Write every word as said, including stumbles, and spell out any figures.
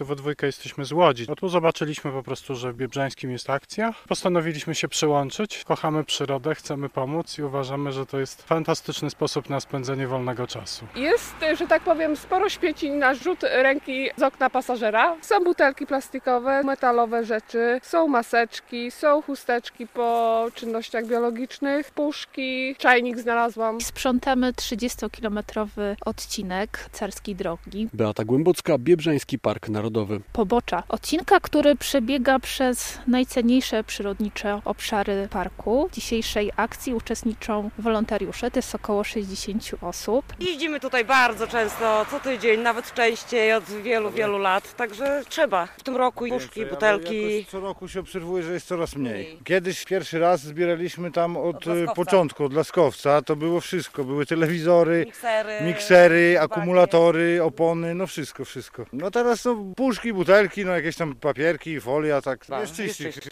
tu we dwójkę jesteśmy z Łodzi. No tu zobaczyliśmy po prostu, że w Biebrzańskim jest akcja. Postanowiliśmy się przyłączyć. Kochamy przyrodę, chcemy pomóc i uważamy, że to jest fantastyczny sposób na spędzenie wolnego czasu. Jest, że tak powiem, sporo śmieci na rzut ręki z okna pasażera. Są butelki plastikowe, metalowe rzeczy, są maseczki, są chusteczki po czynnościach biologicznych, puszki, czajnik znalazłam. Sprzątamy trzydziestokilometrowy odcinek Carskiej Drogi. Beata Głębocka, Biebrzański Park Narodowy. Pobocza odcinka, który przebiega przez najcenniejsze przyrodnicze obszary parku. W dzisiejszej akcji uczestniczą wolontariusze, to jest około sześćdziesiąt osób. Jeździmy tutaj bardzo często, co tydzień, nawet częściej od wielu, wielu lat, także trzeba. W tym roku puszki, butelki. Jakoś co roku się obserwuje, że jest coraz mniej. Kiedyś pierwszy raz zbieraliśmy tam od, Od Laskowca. początku, od Laskowca, to było wszystko. Były telewizory, Miksery, miksery, bagie. akumulatory, opony, no wszystko, wszystko. No teraz no puszki, butelki, no jakieś tam papierki, folia, tak. Tak, Jest czyściej. jest czyściej.